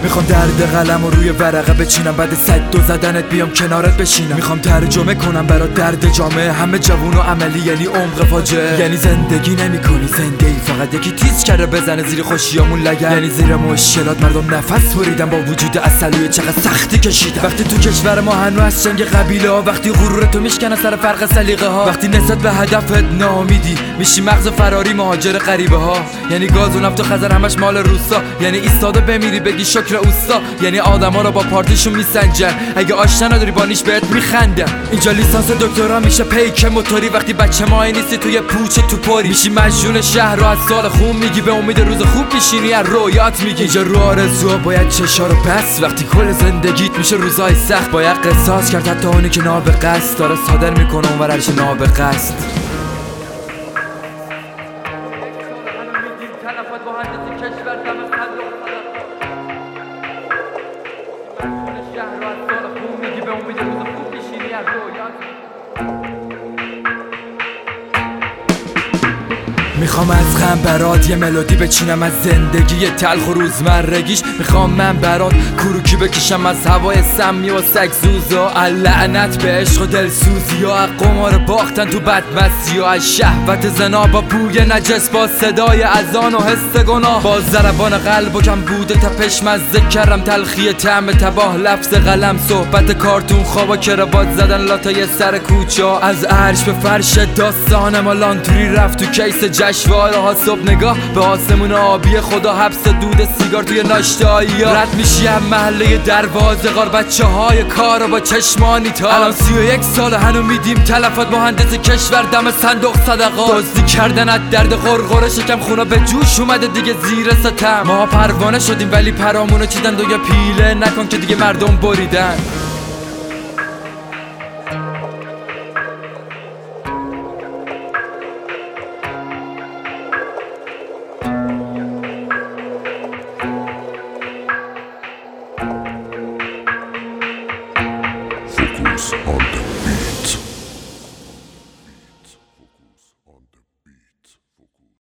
میخوام درد قلم و روی ورقه بچینم، بعد صد دو زدنت بیام کنارت بشینم. میخوام ترجمه کنم برات درد جامعه، همه جوون و عملی یعنی عمق فاجعه. یعنی زندگی نمی‌کنی زنده ای، فقط یکی تیز کرده بزنه زیر خوشیامون لگن. یعنی زیر مشکلات مردم نفس بریدن با وجود اصلیه، چقدر سختی کشیدن. وقتی تو کشور ما هنوز از جنگ قبیله ها، وقتی غرور تو میشکنه سر فرق سلیقه ها، وقتی نسبت به هدفت ناامیدی میشی مغز فراری مهاجر غریبه ها. یعنی گاز و نفت و خزر همش مال روسا، یعنی ایستاده بمیری بگی شکر اوستا. یعنی آدما رو با پارتیشون میسنجن، اگه آشنا نداری با نیش بهت میخندن. اینجا لیسانس دکترا میشه پیک موتوری، وقتی بچه ماهی نیستی توی پوچه تو پری میشی مجنون شهر رو از سال خون میگی، به امید روز خوب میشینی از رویات میگی. اینجا رو آرزوها باید چشا رو بس، وقتی کل زندگیت میشه روزای سخت باید قصاص کرد. حتی اونی که نابقصد داره صادر میکنه اونور هرش نابقصد. تلفات مهندسی کشور دم صندوق شهر رو از سال خون میگی، به امید روز خوب میشینی از رویات. میخوام از غم برات یه ملودی بچینم، از زندگی تلخ و روزمرگیش. میخوام من برات کروکی بکشم از هوای سمی و سگزوزا، لعنت به عشق و دلسوزی ها، قمار باختن تو بدمستی ها، از شهوت زنا با بوی نجس، با صدای اذان و حس گناه، با ضربان قلب و کم بوده تپش مزه کردم تلخی طعم تباه، لفظ قلم صحبت کارتون، خوابا کراوات زدن لاتای سر کوچه ها، از عرش به فرش داستان ما لانتوری رفت تو کیس جشنواره ها. صبح نگاه به آسمون آبی خدا، حبس دود سیگار توی ناشتایی ها، رد میشی هم محله دروازه غار، بچه های کارو با چشمانی تا. الان 31 سال هنو میدیم تلفات مهندس کشور دم صندوق صدقات، دزدی کردن از درد غرغره، شکم خونا به جوش اومده دیگه زیر ستم. ما پروانه شدیم ولی پرامونو چیدن، دو یا پیله نکن که دیگه مردم بریدن. Focus on the